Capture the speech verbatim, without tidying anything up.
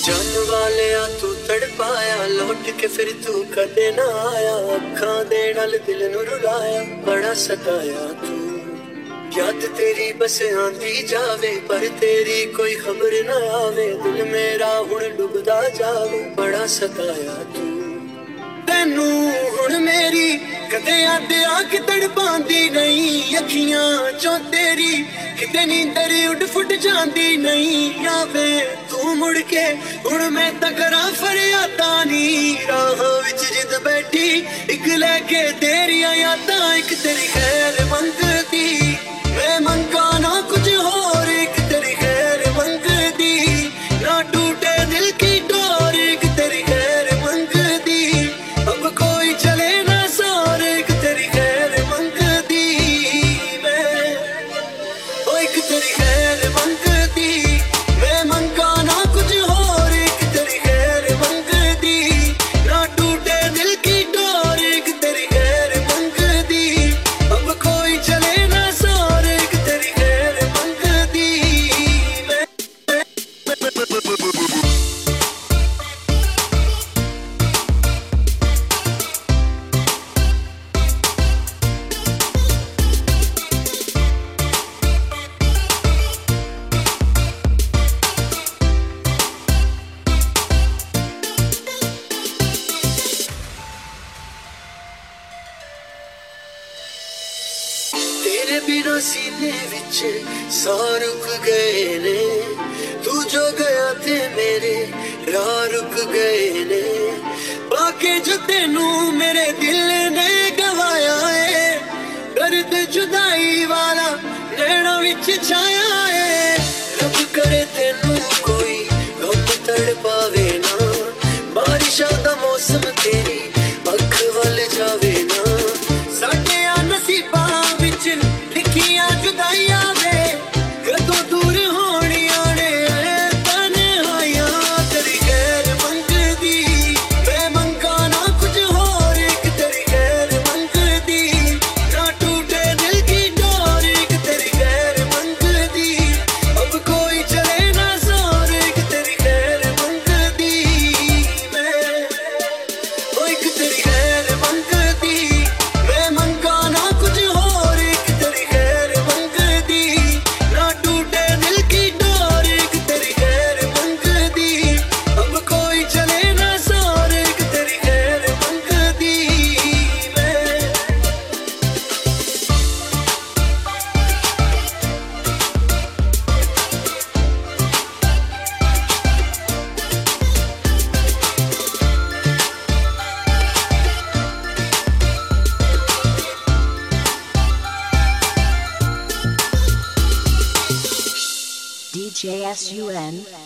जान वाले आ तू तड़पाया लौट के फिर तू कदे ना आया अखां दे नाल दिल नू रुलाया बड़ा सताया तू याद तेरी बस आंदी जावे पर तेरी कोई खबर ना आवे दिल मेरा हुण डुबदा जावे बड़ा सताया तू तेनू हुण मेरी कदे याद आके तड़पांदी नहीं अखियां चों तेरी किते नींदर उड़ फुट जांदी नहीं आवे तू मुड़ के हुण मैं तां करां फरियादा नी राह विच जिद बैठी इक लेके तेरियां यादां इक तेरी खैर मंगदी मैं मंगा ना कुछ होर इक तेरी खैर मंगदी ना टूटे दिल की डोर इक तेरी खैर मंगदी अब कोई चले ना सार इक तेरी खैर मंगदी मैं ओ इक तेरी खैर मंगदी मैं मंगा ना कुछ होर इक तेरी खैर मंगदी ना टूटे दिल की डोर इक तेरी खैर मंगदी अब कोई चले ना सार इक तेरी खैर मंगदी मैं तेरे बिना सीने विच साह रुक गए ने तू जो गया थे मेरे राह रुक गए ने बाकी जो तेनू मेरे दिल ने गवाया है दर्द जुदाई वाला नैना विच छाया है रब करे तेनू कोई गम तड़ पावे ना बारिशा दा मौसम तेरी अख वल जावे ना साडे नसीबां विच लिखियां जुदाइयां वे कदों दूर होणियां ने तन्हाइयां तेरी खैर मंगदी मैं मंगा ना कुछ होर इक तेरी खैर मंगदी ना टूटे दिल की डोर इक तेरी खैर मंगदी अब कोई चले ना सार इक तेरी खैर मंगदी मैं ओ इक तेरी खैर मंगदी मैं मंगा ना कुछ होर इक तेरी खैर मंगदी ना टूटे दिल की डोर इक तेरी खैर मंगदी अब कोई चले ना सार इक तेरी खैर मंगदी मैं D J S U N